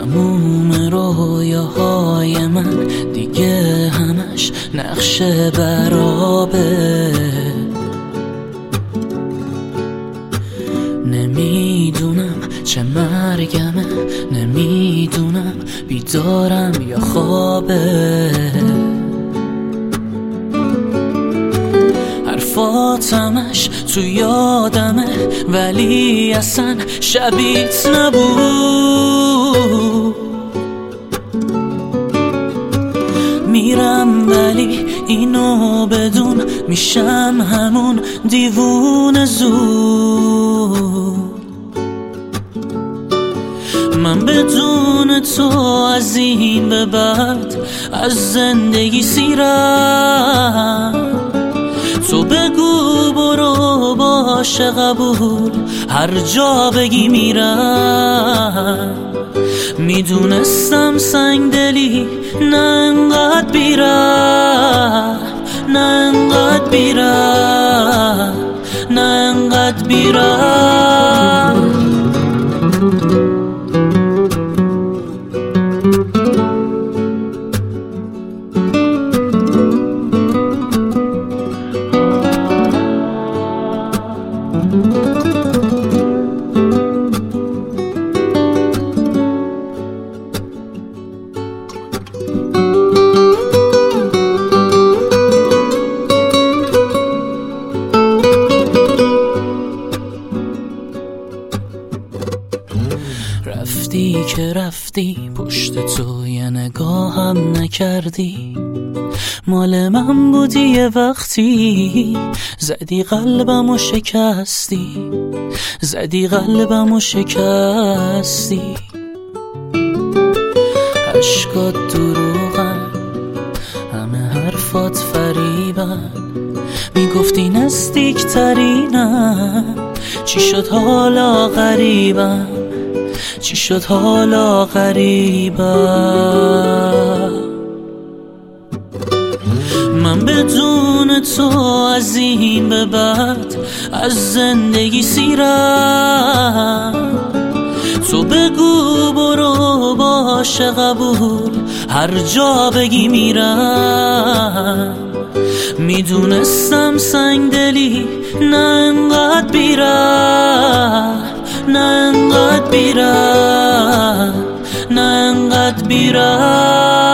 تموم رویاهای من دیگه همش نقش برابه. نمیدونم چه مرگمه، نمیدونم بیدارم یا خوابه. حرفاتمش تو یادمه ولی اصلا شبیت نبود. میرم ولی اینو بدون میشم همون دیوونه زود. من بدون تو از این به بعد از زندگی سیرم. تو بگو برو باشه قبول، هر جا بگی میرم. میدونستم سنگ دلی نه انقدر بیرم، نه انقدر بیرم، نه انقدر بیرم. رفتی که رفتی پشت تو یه نگاهم نکردی. مال من بودی یه وقتی، زدی قلبمو شکستی، زدی قلبمو شکستی. عشقات دروغن، همه حرفات فریبن. میگفتی نزدیک ترینم، چی شد حالا غریبم، چی شد حالا غریبم. من بدون تو از این به بعد از زندگی سیرم. تو بگو برو باشه قبول، هر جا بگی میرم. میدونستم سنگ دلی نه انقدر بیرم، نه انقدر بیرم، نه انقدر بیرم.